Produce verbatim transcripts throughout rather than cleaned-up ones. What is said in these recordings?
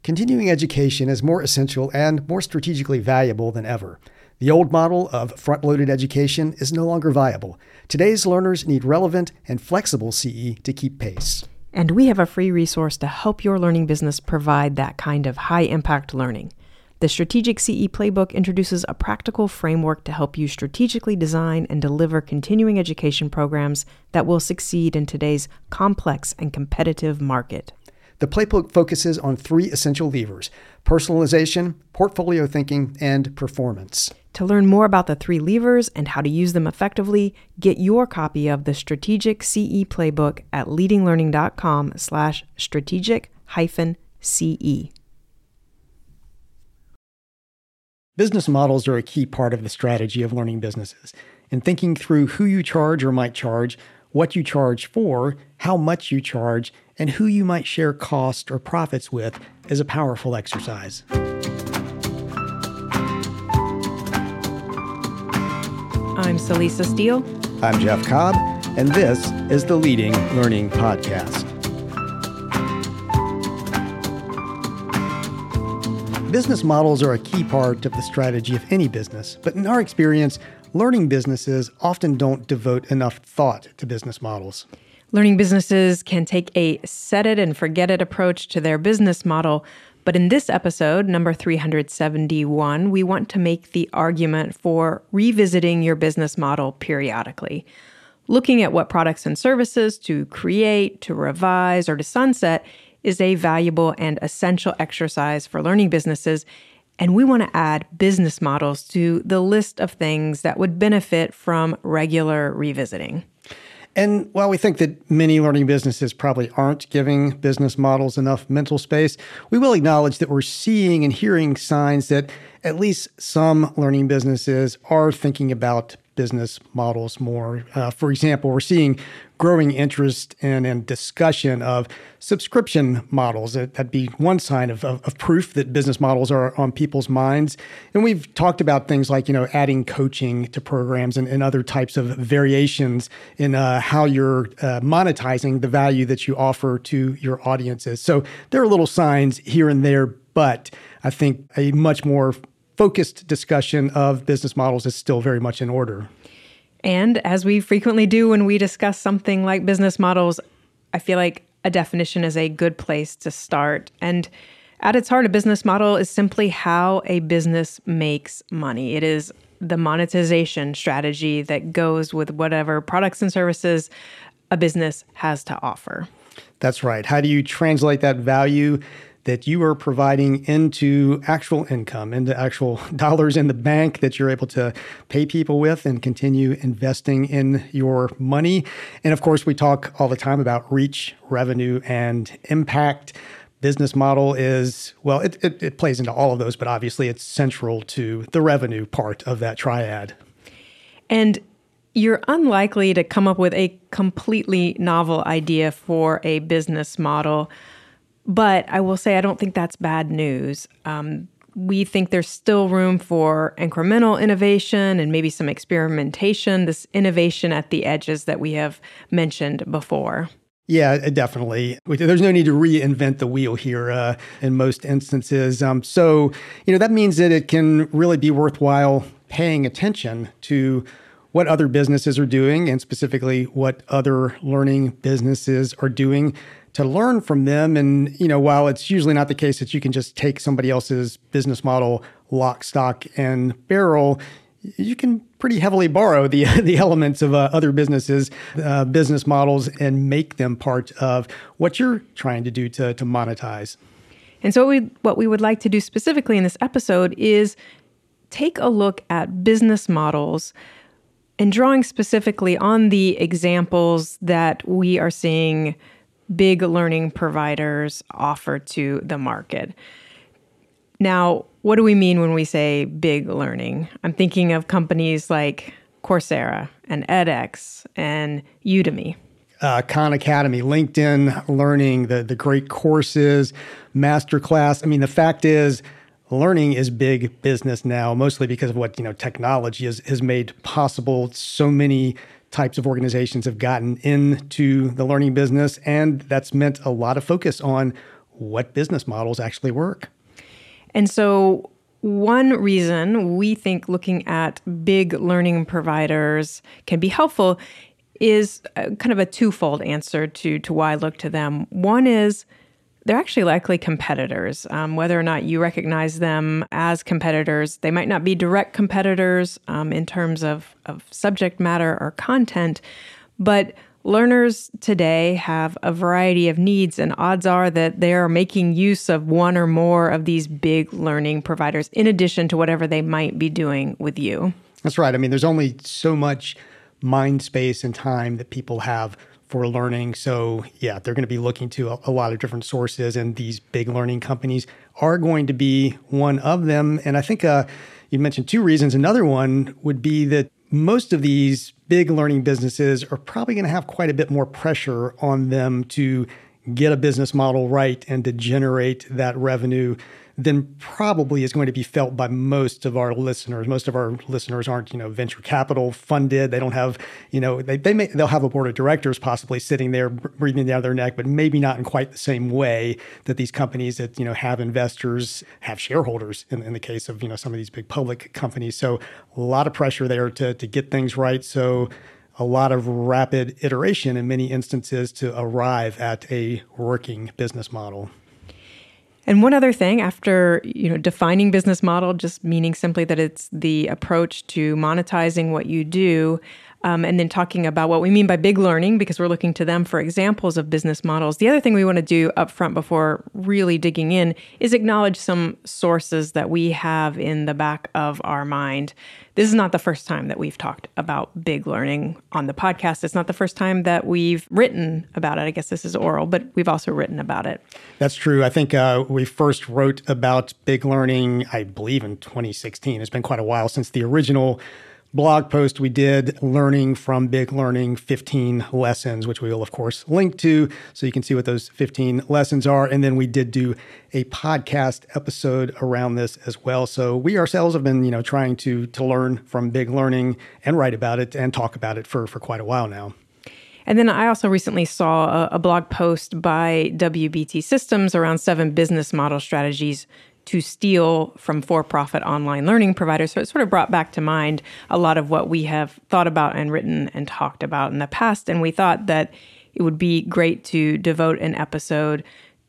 Continuing education is more essential and more strategically valuable than ever. The old model of front-loaded education is no longer viable. Today's learners need relevant and flexible C E to keep pace. And we have a free resource to help your learning business provide that kind of high-impact learning. The Strategic C E Playbook introduces a practical framework to help you strategically design and deliver continuing education programs that will succeed in today's complex and competitive market. The playbook focuses on three essential levers: personalization, portfolio thinking, and performance. To learn more about the three levers and how to use them effectively, get your copy of the Strategic C E Playbook at leadinglearning.com slash strategic hyphen CE. Business models are a key part of the strategy of learning businesses. In thinking through who you charge or might charge, what you charge for, how much you charge, and who you might share cost or profits with is a powerful exercise. I'm Celisa Steele. I'm Jeff Cobb, and this is the Leading Learning Podcast. Business models are a key part of the strategy of any business, but in our experience, learning businesses often don't devote enough thought to business models. Learning businesses can take a set it and forget it approach to their business model, but in this episode, number three hundred seventy-one, we want to make the argument for revisiting your business model periodically. Looking at what products and services to create, to revise, or to sunset is a valuable and essential exercise for learning businesses, and we want to add business models to the list of things that would benefit from regular revisiting. And while we think that many learning businesses probably aren't giving business models enough mental space, we will acknowledge that we're seeing and hearing signs that at least some learning businesses are thinking about business models more. Uh, for example, we're seeing growing interest in and discussion of subscription models. That'd be one sign of, of, of proof that business models are on people's minds. And we've talked about things like, you know, adding coaching to programs and, and other types of variations in uh, how you're uh, monetizing the value that you offer to your audiences. So there are little signs here and there, but I think a much more focused discussion of business models is still very much in order. And as we frequently do when we discuss something like business models, I feel like a definition is a good place to start. And at its heart, a business model is simply how a business makes money. It is the monetization strategy that goes with whatever products and services a business has to offer. That's right. How do you translate that value that you are providing into actual income, into actual dollars in the bank that you're able to pay people with and continue investing in your money? And of course, we talk all the time about reach, revenue, and impact. Business model is, well, it, it, it plays into all of those, but obviously it's central to the revenue part of that triad. And you're unlikely to come up with a completely novel idea for a business model. But I will say I don't think that's bad news. Um, we think there's still room for incremental innovation and maybe some experimentation, this innovation at the edges that we have mentioned before. Yeah, definitely. There's no need to reinvent the wheel here uh, in most instances. Um, so, you know, that means that it can really be worthwhile paying attention to what other businesses are doing and specifically what other learning businesses are doing, to learn from them. And, you know, while it's usually not the case that you can just take somebody else's business model, lock, stock, and barrel, you can pretty heavily borrow the the elements of uh, other businesses, uh, business models, and make them part of what you're trying to do to, to monetize. And so we, what we would like to do specifically in this episode is take a look at business models and drawing specifically on the examples that we are seeing big learning providers offer to the market. Now, what do we mean when we say big learning? I'm thinking of companies like Coursera and edX and Udemy. Uh, Khan Academy, LinkedIn Learning, the, the great courses, Masterclass. I mean, the fact is, learning is big business now, mostly because of what, you know, technology has, has made possible. So many types of organizations have gotten into the learning business, and that's meant a lot of focus on what business models actually work. And so one reason we think looking at big learning providers can be helpful is a, kind of a twofold answer to, to why I look to them. One is they're actually likely competitors. Um, whether or not you recognize them as competitors, they might not be direct competitors um, in terms of, of subject matter or content, but learners today have a variety of needs, and odds are that they are making use of one or more of these big learning providers in addition to whatever they might be doing with you. That's right. I mean, there's only so much mind space and time that people have for learning. So yeah, they're going to be looking to a, a lot of different sources, and these big learning companies are going to be one of them. And I think uh, you mentioned two reasons. Another one would be that most of these big learning businesses are probably going to have quite a bit more pressure on them to get a business model right and to generate that revenue than probably is going to be felt by most of our listeners. Most of our listeners aren't, you know, venture capital funded. They don't have, you know, they, they may, they'll have a board of directors possibly sitting there breathing down their neck, but maybe not in quite the same way that these companies that, you know, have investors, have shareholders in, in the case of, you know, some of these big public companies. So a lot of pressure there to, to get things right. So a lot of rapid iteration in many instances to arrive at a working business model. And one other thing, after you know defining business model, just meaning simply that it's the approach to monetizing what you do, um, and then talking about what we mean by big learning, because we're looking to them for examples of business models. The other thing we want to do up front before really digging in is acknowledge some sources that we have in the back of our mind. This is not the first time that we've talked about big learning on the podcast. It's not the first time that we've written about it. I guess this is oral, but we've also written about it. That's true. I think uh, we first wrote about big learning, I believe, in twenty sixteen. It's been quite a while since the original blog post we did, Learning from Big Learning, fifteen lessons, which we will, of course, link to so you can see what those fifteen lessons are. And then we did do a podcast episode around this as well. So we ourselves have been, you know, trying to to learn from big learning and write about it and talk about it for, for quite a while now. And then I also recently saw a, a blog post by W B T Systems around seven business model strategies to steal from for-profit online learning providers. So it sort of brought back to mind a lot of what we have thought about and written and talked about in the past. And we thought that it would be great to devote an episode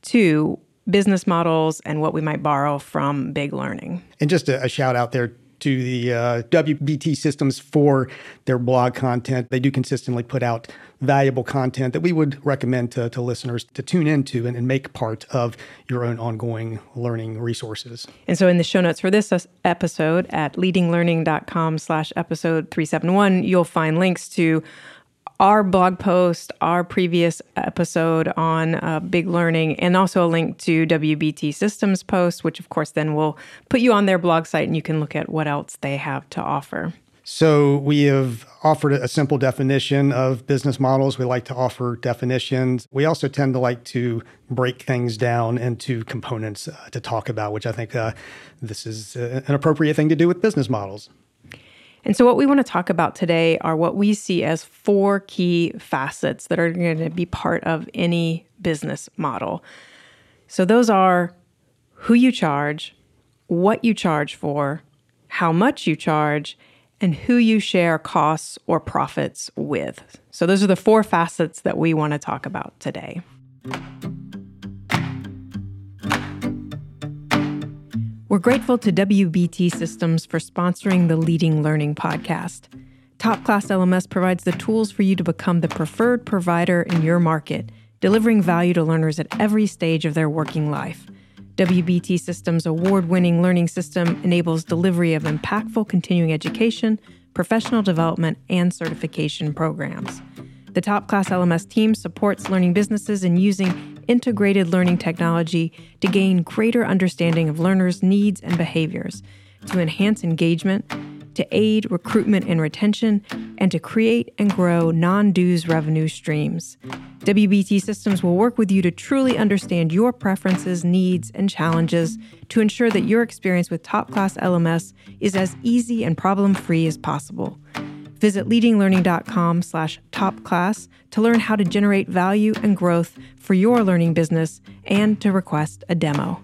to business models and what we might borrow from big learning. And just a, a shout out there to the uh, W B T Systems for their blog content. They do consistently put out valuable content that we would recommend to, to listeners to tune into and, and make part of your own ongoing learning resources. And so in the show notes for this episode at leadinglearning.com slash episode 371, you'll find links to our blog post, our previous episode on uh, big learning, and also a link to W B T Systems post, which of course then will put you on their blog site and you can look at what else they have to offer. So we have offered a simple definition of business models. We like to offer definitions. We also tend to like to break things down into components uh, to talk about, which I think uh, this is uh, an appropriate thing to do with business models. And so what we want to talk about today are what we see as four key facets that are going to be part of any business model. So those are who you charge, what you charge for, how much you charge, and who you share costs or profits with. So those are the four facets that we want to talk about today. We're grateful to W B T Systems for sponsoring the Leading Learning podcast. Top Class L M S provides the tools for you to become the preferred provider in your market, delivering value to learners at every stage of their working life. W B T Systems' award-winning learning system enables delivery of impactful continuing education, professional development, and certification programs. The Top Class L M S team supports learning businesses in using integrated learning technology to gain greater understanding of learners' needs and behaviors, to enhance engagement, to aid recruitment and retention, and to create and grow non-dues revenue streams. W B T Systems will work with you to truly understand your preferences, needs, and challenges to ensure that your experience with Top Class L M S is as easy and problem-free as possible. Visit leadinglearning.com slash topclass to learn how to generate value and growth for your learning business and to request a demo.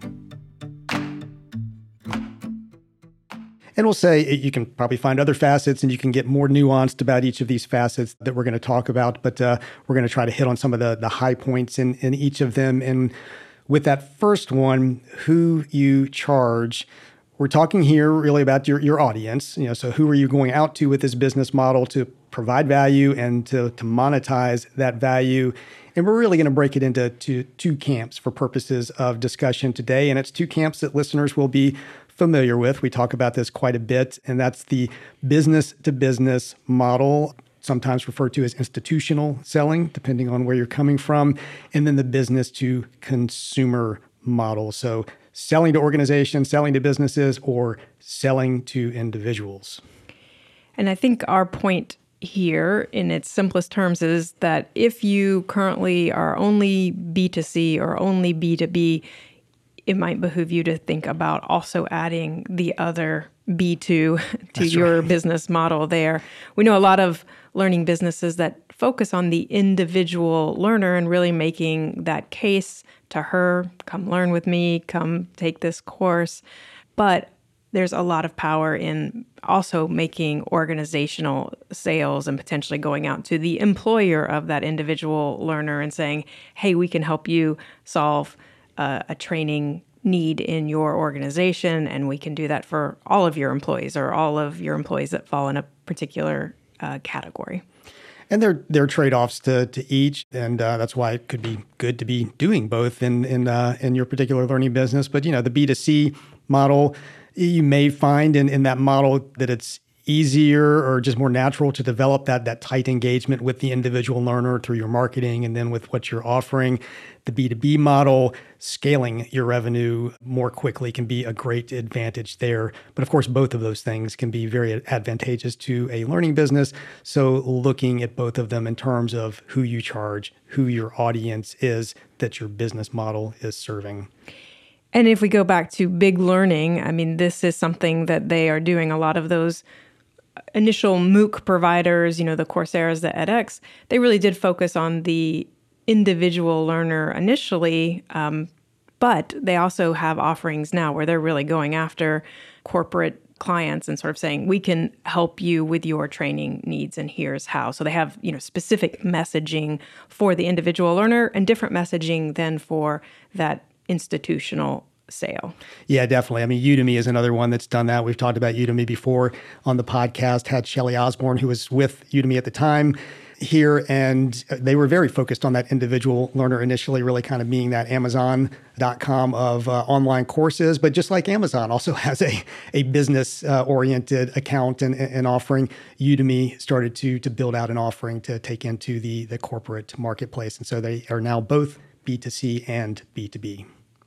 And we'll say you can probably find other facets and you can get more nuanced about each of these facets that we're going to talk about. But uh, we're going to try to hit on some of the, the high points in, in each of them. And with that first one, who you charge, we're talking here really about your, your audience. You know, so who are you going out to with this business model to provide value and to, to monetize that value? And we're really going to break it into two, two camps for purposes of discussion today. And it's two camps that listeners will be familiar with. We talk about this quite a bit, and that's the business-to-business model, sometimes referred to as institutional selling, depending on where you're coming from, and then the business-to-consumer model. So selling to organizations, selling to businesses, or selling to individuals. And I think our point here in its simplest terms is that if you currently are only B two C or only B two B, it might behoove you to think about also adding the other B two to That's your right. business model there. We know a lot of learning businesses that focus on the individual learner and really making that case to her, come learn with me, come take this course. But there's a lot of power in also making organizational sales and potentially going out to the employer of that individual learner and saying, hey, we can help you solve uh, a training need in your organization, and we can do that for all of your employees or all of your employees that fall in a particular uh, category. And there, there are trade-offs to, to each, and uh, that's why it could be good to be doing both in in uh, in your particular learning business. But you know, the B two C model, you may find in, in that model that it's easier or just more natural to develop that that tight engagement with the individual learner through your marketing and then with what you're offering. The B two B model, scaling your revenue more quickly can be a great advantage there. But of course, both of those things can be very advantageous to a learning business. So looking at both of them in terms of who you charge, who your audience is that your business model is serving. And if we go back to big learning, I mean, this is something that they are doing. A lot of those initial MOOC providers, you know, the Coursera's, the edX, they really did focus on the individual learner initially, um, but they also have offerings now where they're really going after corporate clients and sort of saying, we can help you with your training needs and here's how. So they have, you know, specific messaging for the individual learner and different messaging than for that institutional sale. Yeah, definitely. I mean, Udemy is another one that's done that. We've talked about Udemy before on the podcast, had Shelley Osborne, who was with Udemy at the time here, and they were very focused on that individual learner initially, really kind of being that Amazon dot com of uh, online courses. But just like Amazon also has a, a business-oriented uh, account and, and offering, Udemy started to, to build out an offering to take into the, the corporate marketplace. And so they are now both B two C and B two B.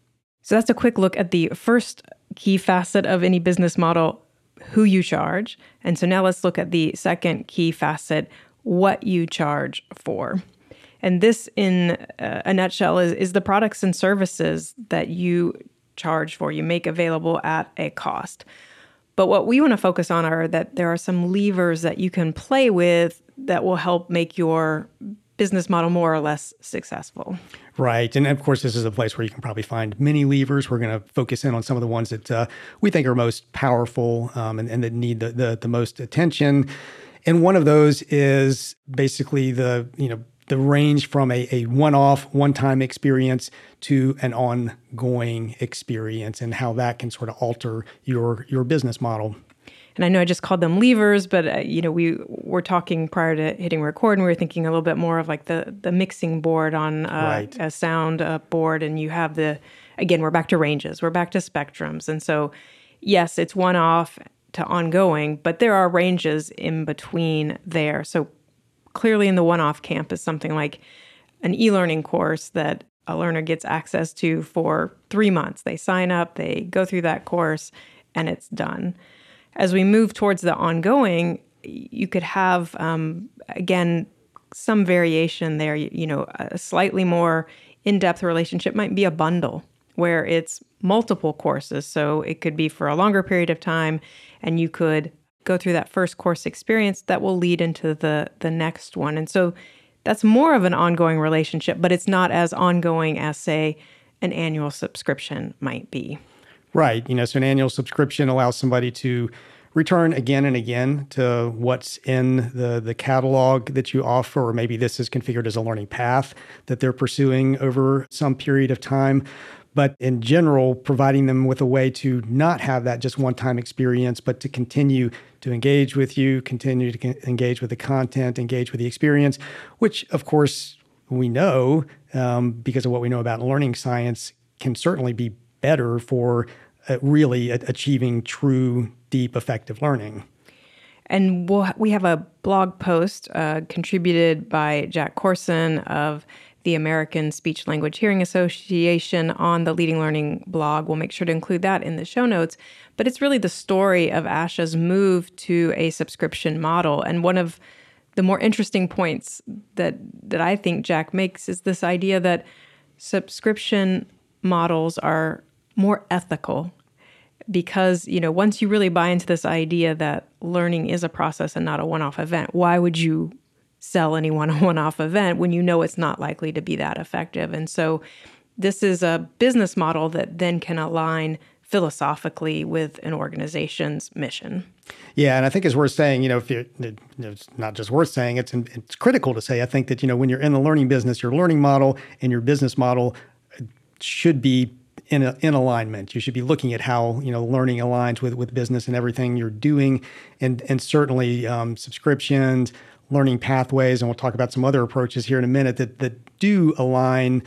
So that's a quick look at the first key facet of any business model, who you charge. And so now let's look at the second key facet, what you charge for. And this, in a nutshell, is, is the products and services that you charge for, you make available at a cost. But what we want to focus on are that there are some levers that you can play with that will help make your business model more or less successful. Right. And of course, this is a place where you can probably find many levers. We're going to focus in on some of the ones that uh, we think are most powerful um, and, and that need the, the, the most attention. And one of those is basically the, you know, the range from a, a one-off, one-time experience to an ongoing experience and how that can sort of alter your, your business model. And I know I just called them levers, but uh, you know, we were talking prior to hitting record, and we were thinking a little bit more of like the the mixing board on uh, right. a sound uh, board, and you have the, again, we're back to ranges, we're back to spectrums, and so yes, it's one off to ongoing, but there are ranges in between there. So clearly, in the one off camp is something like an e-learning course that a learner gets access to for three months. They sign up, they go through that course, and it's done. As we move towards the ongoing, you could have, um, again, some variation there. You, you know, a slightly more in-depth relationship might be a bundle where it's multiple courses. So it could be for a longer period of time, and you could go through that first course experience that will lead into the the next one. And so that's more of an ongoing relationship, but it's not as ongoing as, say, an annual subscription might be. Right. You know, so an annual subscription allows somebody to return again and again to what's in the, the catalog that you offer, or maybe this is configured as a learning path that they're pursuing over some period of time. But in general, providing them with a way to not have that just one-time experience, but to continue to engage with you, continue to con- engage with the content, engage with the experience, which, of course, we know, um, because of what we know about learning science, can certainly be better for uh, really a- achieving true, deep, effective learning. And we'll, we have a blog post uh, contributed by Jack Corson of the American Speech Language Hearing Association on the Leading Learning blog. We'll make sure to include that in the show notes. But it's really the story of ASHA's move to a subscription model. And one of the more interesting points that, that I think Jack makes is this idea that subscription models are more ethical because, you know, once you really buy into this idea that learning is a process and not a one-off event, why would you sell anyone a one-off event when you know it's not likely to be that effective? And so this is a business model that then can align philosophically with an organization's mission. Yeah, and I think it's worth saying, you know, if you're, it's not just worth saying, it's it's critical to say, I think that, you know, when you're in the learning business, your learning model and your business model should be in a, in alignment. You should be looking at how, you know, learning aligns with, with business and everything you're doing. And, and certainly um, subscriptions, learning pathways, and we'll talk about some other approaches here in a minute that, that do align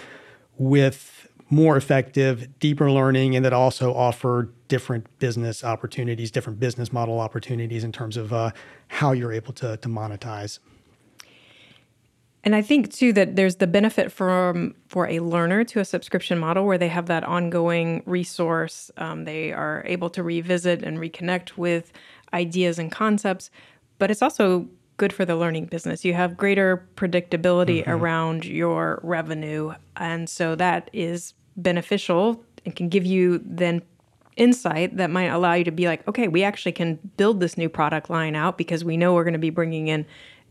with more effective, deeper learning, and that also offer different business opportunities, different business model opportunities in terms of uh, how you're able to, to monetize. And I think, too, that there's the benefit from for a learner to a subscription model where they have that ongoing resource. Um, they are able to revisit and reconnect with ideas and concepts, but it's also good for the learning business. You have greater predictability mm-hmm. around your revenue. And so that is beneficial and can give you then insight that might allow you to be like, okay, we actually can build this new product line out because we know we're going to be bringing in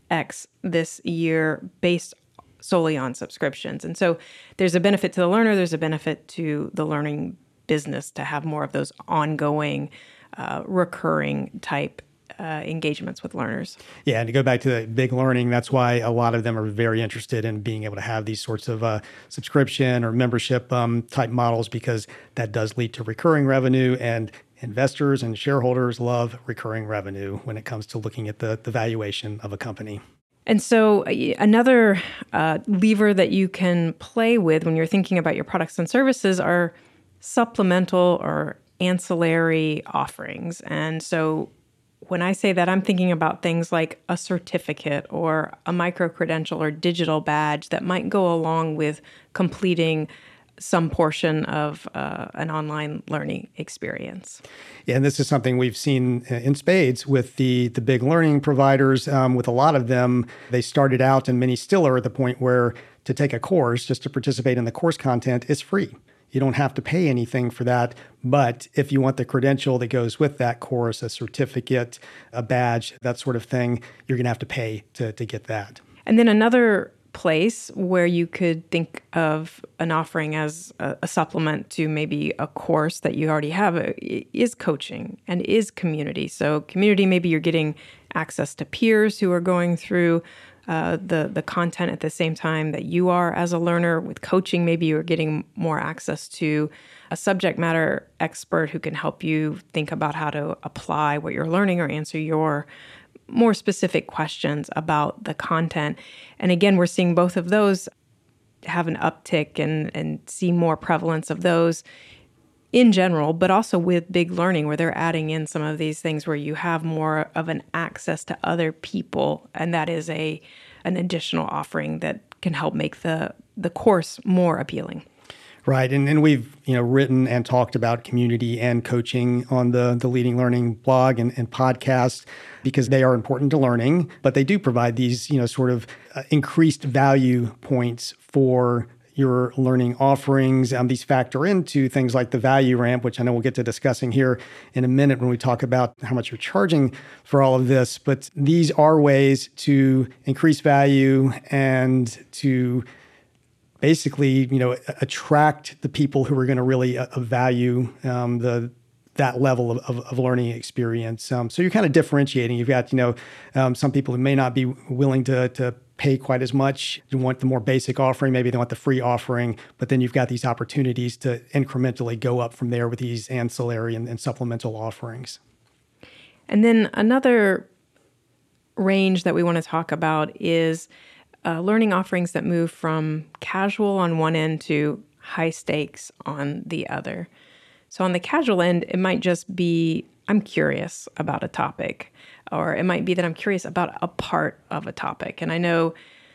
X this year based solely on subscriptions. And so there's a benefit to the learner, there's a benefit to the learning business to have more of those ongoing, uh, recurring type Uh, engagements with learners. Yeah, and to go back to the big learning, that's why a lot of them are very interested in being able to have these sorts of uh, subscription or membership um, type models, because that does lead to recurring revenue, and investors and shareholders love recurring revenue when it comes to looking at the, the valuation of a company. And so uh, another uh, lever that you can play with when you're thinking about your products and services are supplemental or ancillary offerings. And so when I say that, I'm thinking about things like a certificate or a micro-credential or digital badge that might go along with completing some portion of uh, an online learning experience. Yeah, and this is something we've seen in spades with the, the big learning providers. Um, with a lot of them, they started out, and many still are at the point where to take a course, just to participate in the course content, is free. You don't have to pay anything for that. But if you want the credential that goes with that course, a certificate, a badge, that sort of thing, you're going to have to pay to, to get that. And then another place where you could think of an offering as a, a supplement to maybe a course that you already have is coaching and is community. So community, maybe you're getting access to peers who are going through Uh, the the content at the same time that you are as a learner. With coaching, maybe you're getting more access to a subject matter expert who can help you think about how to apply what you're learning or answer your more specific questions about the content. And again, we're seeing both of those have an uptick and, and see more prevalence of those in general, but also with big learning, where they're adding in some of these things where you have more of an access to other people, and that is a an additional offering that can help make the the course more appealing. Right, and and we've you know written and talked about community and coaching on the the Leading Learning blog and, and podcast, because they are important to learning, but they do provide these you know sort of uh, increased value points for your learning offerings. Um, these factor into things like the value ramp, which I know we'll get to discussing here in a minute when we talk about how much you're charging for all of this. But these are ways to increase value and to basically, you know, attract the people who are going to really uh, value um, the that level of, of, of learning experience. Um, so you're kind of differentiating. You've got, you know, um, some people who may not be willing to, to pay quite as much. You want the more basic offering, maybe they want the free offering, but then you've got these opportunities to incrementally go up from there with these ancillary and, and supplemental offerings. And then another range that we want to talk about is uh, learning offerings that move from casual on one end to high stakes on the other. So on the casual end, it might just be, I'm curious about a topic, or it might be that I'm curious about a part of a topic. And I know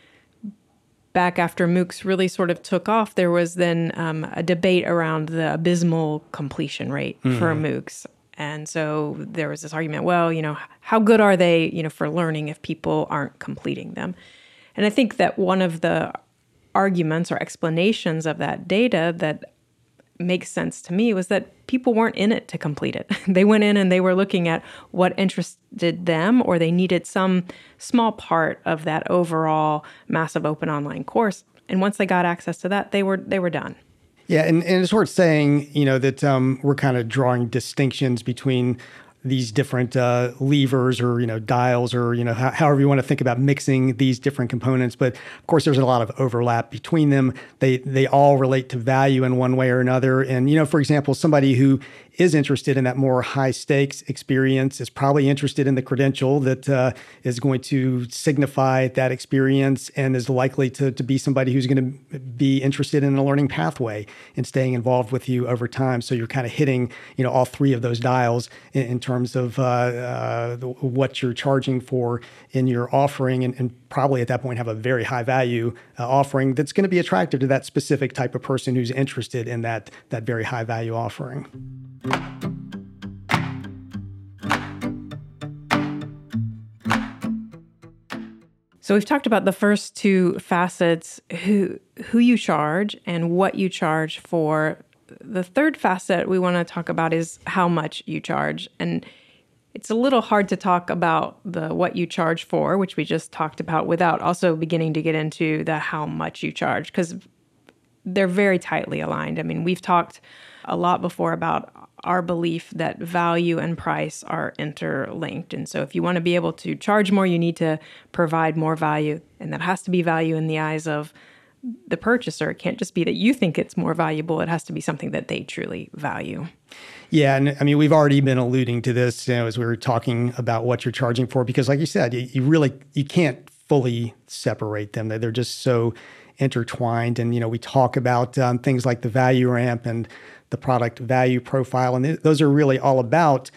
back after MOOCs really sort of took off, there was then um, a debate around the abysmal completion rate mm-hmm. for MOOCs. And so there was this argument, well, you know, how good are they, you know, for learning if people aren't completing them? And I think that one of the arguments or explanations of that data that makes sense to me was that people weren't in it to complete it. They went in and they were looking at what interested them, or they needed some small part of that overall massive open online course. And once they got access to that, they were they were done. Yeah, and, and it's worth saying, you know, that um, we're kind of drawing distinctions between these different uh, levers or, you know, dials or, you know, h- however you want to think about mixing these different components. But of course, there's a lot of overlap between them. They they all relate to value in one way or another. And, you know, for example, somebody who is interested in that more high stakes experience is probably interested in the credential that uh, is going to signify that experience and is likely to, to be somebody who's going to be interested in a learning pathway and staying involved with you over time. So you're kind of hitting, you know, all three of those dials in, in terms of uh, uh, the, what you're charging for in your offering, and, and probably at that point have a very high value uh, offering that's going to be attractive to that specific type of person who's interested in that, that very high value offering. So we've talked about the first two facets, who who you charge and what you charge for. The third facet we want to talk about is how much you charge. And it's a little hard to talk about the what you charge for, which we just talked about, without also beginning to get into the how much you charge, because they're very tightly aligned. I mean, we've talked a lot before about our belief that value and price are interlinked. And so if you want to be able to charge more, you need to provide more value. And that has to be value in the eyes of the purchaser. It can't just be that you think it's more valuable. It has to be something that they truly value. Yeah, and I mean, we've already been alluding to this, you know, as we were talking about what you're charging for, because like you said, you, you really, you can't fully separate them. They're just so intertwined. And, you know, we talk about um, things like the value ramp and the product value profile. And th- those are really all about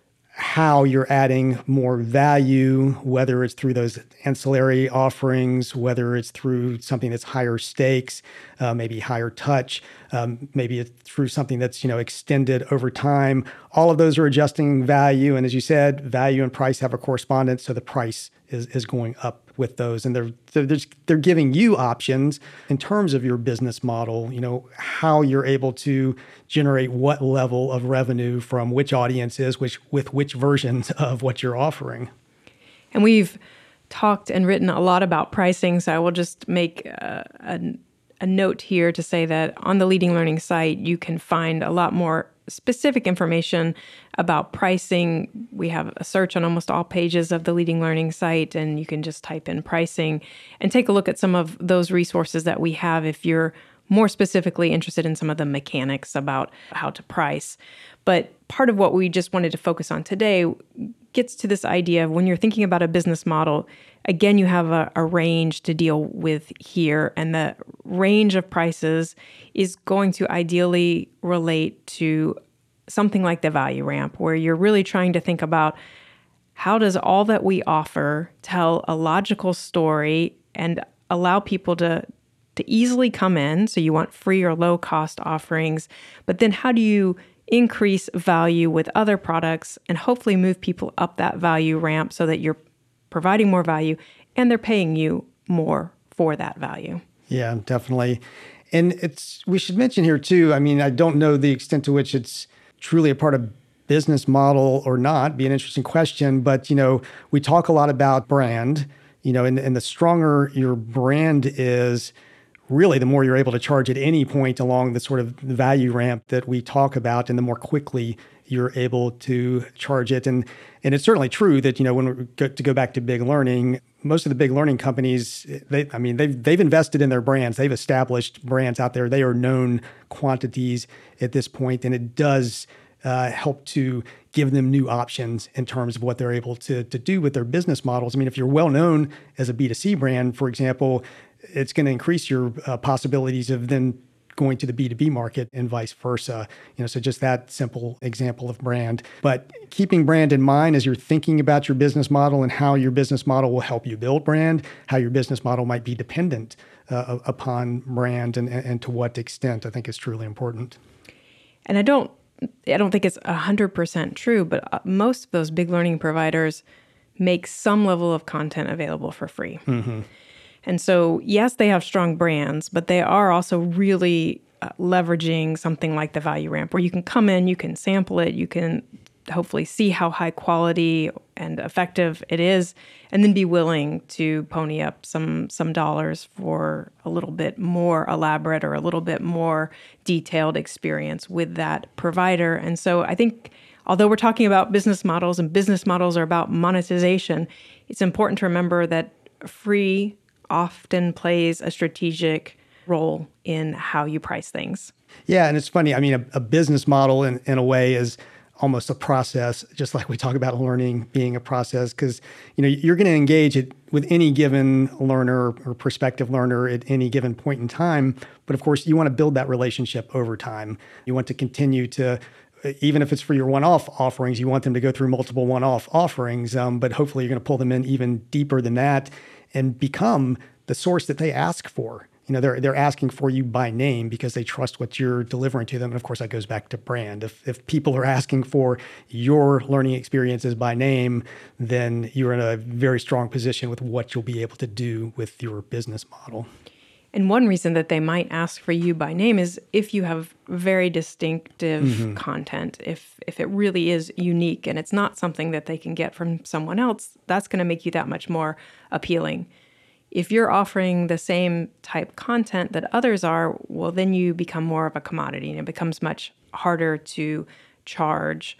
how you're adding more value, whether it's through those ancillary offerings, whether it's through something that's higher stakes, uh, maybe higher touch, um, maybe it's through something that's, you know, extended over time. All of those are adjusting value. And as you said, value and price have a correspondence. So the price is, is going up with those. And they're, they're, just, they're giving you options in terms of your business model, you know, how you're able to generate what level of revenue from which audiences, which with which versions of what you're offering. And we've talked and written a lot about pricing, so I will just make uh, a, a note here to say that on the Leading Learning site, you can find a lot more specific information about pricing. We have a search on almost all pages of the Leading Learning site, and you can just type in pricing and take a look at some of those resources that we have if you're more specifically interested in some of the mechanics about how to price. But part of what we just wanted to focus on today gets to this idea of when you're thinking about a business model, again, you have a, a range to deal with here, and the range of prices is going to ideally relate to something like the value ramp, where you're really trying to think about how does all that we offer tell a logical story and allow people to to easily come in. So you want free or low cost offerings, but then how do you increase value with other products and hopefully move people up that value ramp so that you're providing more value and they're paying you more for that value? Yeah, definitely. And it's we should mention here too, I mean, I don't know the extent to which it's truly a part of business model or not, be an interesting question, but you know, we talk a lot about brand, you know, and, and the stronger your brand is, really the more you're able to charge at any point along the sort of value ramp that we talk about, and the more quickly you're able to charge it. And and it's certainly true that, you know, when we go to go back to big learning, most of the big learning companies, they, I mean, they've, they've invested in their brands. They've established brands out there. They are known quantities at this point, and it does uh, help to give them new options in terms of what they're able to, to do with their business models. I mean, if you're well known as a B two C brand, for example, it's going to increase your uh, possibilities of then going to the B two B market and vice versa. You know, so just that simple example of brand. But keeping brand in mind as you're thinking about your business model and how your business model will help you build brand, how your business model might be dependent uh, upon brand, and, and to what extent, I think is truly important. And I don't, I don't think it's one hundred percent true, but most of those big learning providers make some level of content available for free. Mm-hmm. And so, yes, they have strong brands, but they are also really uh, leveraging something like the Value Ramp, where you can come in, you can sample it, you can hopefully see how high quality and effective it is, and then be willing to pony up some some dollars for a little bit more elaborate or a little bit more detailed experience with that provider. And so I think, although we're talking about business models, and business models are about monetization, it's important to remember that free often plays a strategic role in how you price things. Yeah, and it's funny. I mean, a, a business model in, in a way is almost a process, just like we talk about learning being a process, because you know you're going to engage it with any given learner or prospective learner at any given point in time. But of course, you want to build that relationship over time. You want to continue to, even if it's for your one-off offerings, you want them to go through multiple one-off offerings. Um, but hopefully, you're going to pull them in even deeper than that and become the source that they ask for. You know, they're they're asking for you by name because they trust what you're delivering to them. And of course, that goes back to brand. If if people are asking for your learning experiences by name, then you're in a very strong position with what you'll be able to do with your business model. And one reason that they might ask for you by name is if you have very distinctive mm-hmm. content, if if it really is unique and it's not something that they can get from someone else, that's going to make you that much more appealing. If you're offering the same type content that others are, well, then you become more of a commodity, and it becomes much harder to charge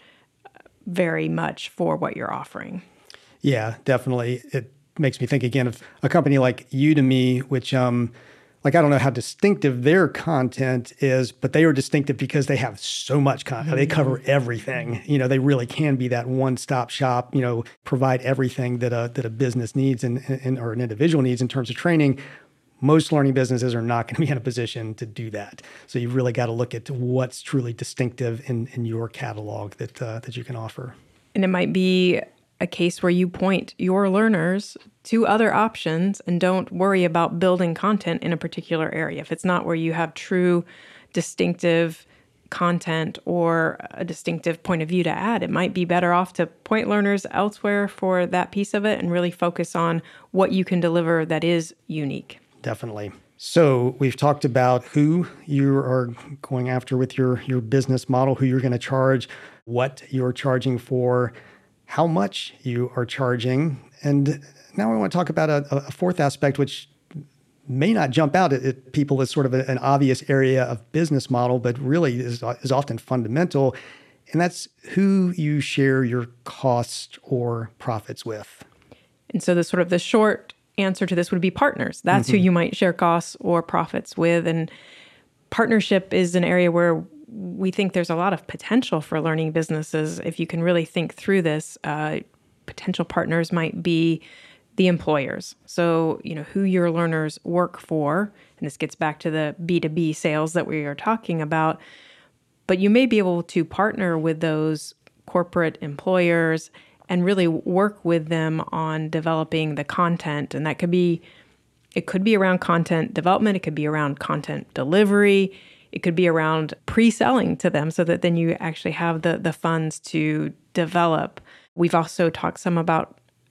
very much for what you're offering. Yeah, definitely. It makes me think again of a company like Udemy, which, um, like, I don't know how distinctive their content is, but they are distinctive because they have so much content. Mm-hmm. They cover everything. You know, they really can be that one-stop shop, you know, provide everything that a, that a business needs and, and or an individual needs in terms of training. Most learning businesses are not going to be in a position to do that. So you've really got to look at what's truly distinctive in, in your catalog that uh, that you can offer. And it might be a case where you point your learners to other options and don't worry about building content in a particular area. If it's not where you have true distinctive content or a distinctive point of view to add, it might be better off to point learners elsewhere for that piece of it and really focus on what you can deliver that is unique. Definitely. So we've talked about who you are going after with your, your business model, who you're going to charge, what you're charging for, how much you are charging. And now I want to talk about a, a fourth aspect, which may not jump out at, at people as sort of a, an obvious area of business model, but really is, is often fundamental. And that's who you share your costs or profits with. And so the sort of the short answer to this would be partners. That's mm-hmm. who you might share costs or profits with. And partnership is an area where we think there's a lot of potential for learning businesses. If you can really think through this, uh, potential partners might be the employers. So, you know, who your learners work for, and this gets back to the B two B sales that we are talking about, but you may be able to partner with those corporate employers and really work with them on developing the content. And that could be, it could be around content development, it could be around content delivery, it could be around pre-selling to them so that then you actually have the, the funds to develop. We've also talked some about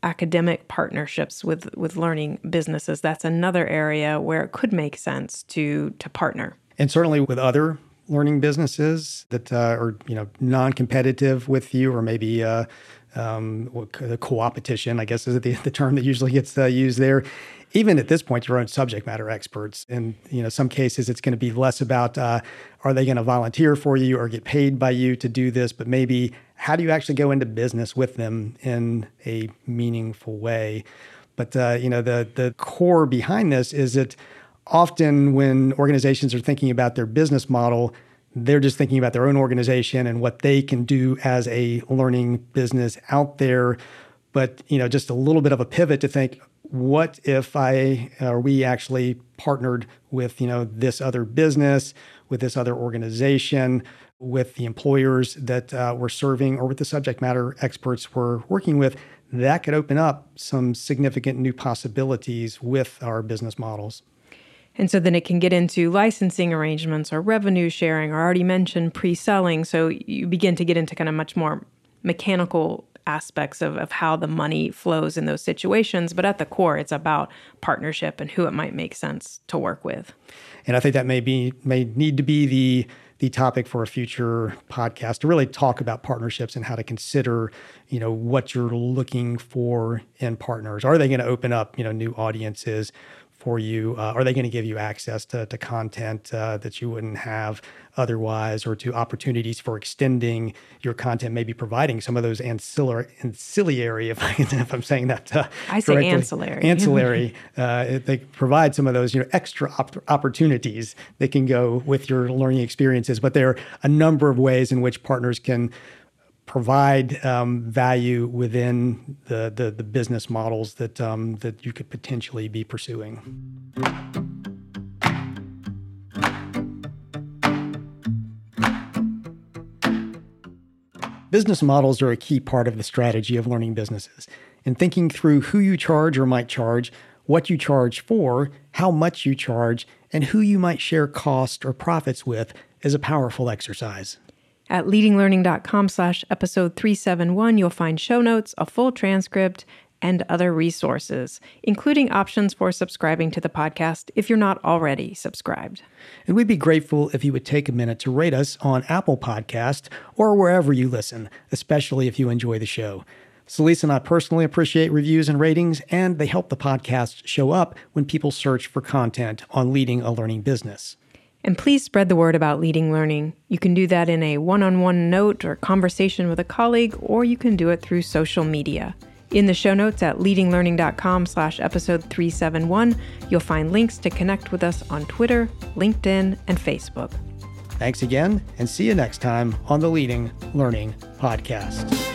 academic partnerships with, with learning businesses, that's another area where it could make sense to, to partner. And certainly with other learning businesses that uh, are, you know, non-competitive with you, or maybe uh, um, the co-opetition, I guess is the, the term that usually gets uh, used there. Even at this point, your own subject matter experts. In, you know, some cases, it's going to be less about uh, are they going to volunteer for you or get paid by you to do this, but maybe how do you actually go into business with them in a meaningful way? But uh, you know, the the core behind this is that often when organizations are thinking about their business model, they're just thinking about their own organization and what they can do as a learning business out there. But, you know, just a little bit of a pivot to think, what if I or we actually partnered with, you know, this other business, with this other organization, with the employers that uh, we're serving, or with the subject matter experts we're working with? That could open up some significant new possibilities with our business models. And so then it can get into licensing arrangements or revenue sharing, or already mentioned pre-selling. So you begin to get into kind of much more mechanical aspects of, of how the money flows in those situations. But at the core, it's about partnership and who it might make sense to work with. And I think that may be may need to be the the topic for a future podcast, to really talk about partnerships and how to consider, you know, what you're looking for in partners. Are they going to open up, you know, new audiences for you? Uh, are they going to give you access to, to content uh, that you wouldn't have otherwise, or to opportunities for extending your content, maybe providing some of those ancillary, ancillary if, I, if I'm saying that uh, I say correctly. ancillary. Ancillary. uh, they provide some of those, you know, extra op- opportunities that can go with your learning experiences. But there are a number of ways in which partners can provide um, value within the, the the business models that um, that you could potentially be pursuing. Business models are a key part of the strategy of learning businesses. In thinking through who you charge or might charge, what you charge for, how much you charge, and who you might share cost or profits with is a powerful exercise. At leadinglearning.com slash episode three seventy-one, you'll find show notes, a full transcript, and other resources, including options for subscribing to the podcast if you're not already subscribed. And we'd be grateful if you would take a minute to rate us on Apple Podcast or wherever you listen, especially if you enjoy the show. Celeste and I personally appreciate reviews and ratings, and they help the podcast show up when people search for content on leading a learning business. And please spread the word about Leading Learning. You can do that in a one-on-one note or conversation with a colleague, or you can do it through social media. In the show notes at leadinglearning.com slash episode 371, you'll find links to connect with us on Twitter, LinkedIn, and Facebook. Thanks again, and see you next time on the Leading Learning Podcast.